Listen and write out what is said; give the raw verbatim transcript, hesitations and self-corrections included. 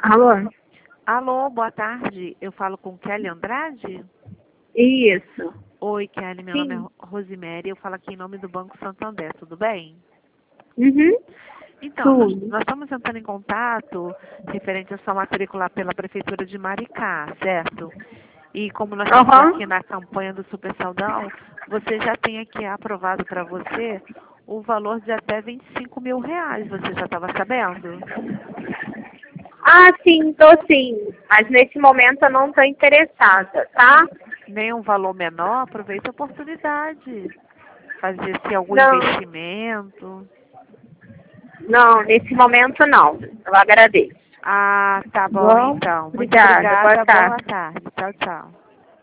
Alô? Alô, boa tarde. Eu falo com Kelly Andrade? Isso. Oi, Kelly. Meu nome Sim. é Rosemary. Eu falo aqui em nome do Banco Santander. Tudo bem? Uhum. Então, nós, Tudo. nós estamos entrando em contato referente a sua matrícula pela Prefeitura de Maricá, certo? E como nós estamos Aham. aqui na campanha do Super Saudão, você já tem aqui aprovado para você o valor de até vinte e cinco mil reais. Você já estava sabendo? Ah, sim, tô sim. Mas nesse momento eu não tô interessada, tá? Nem um valor menor, aproveite a oportunidade. Fazer-se algum Não, investimento. não, nesse momento não. Eu agradeço. Ah, tá bom Bom, então. Muito obrigada. Boa obrigada. Boa tarde. tarde. Tchau, tchau.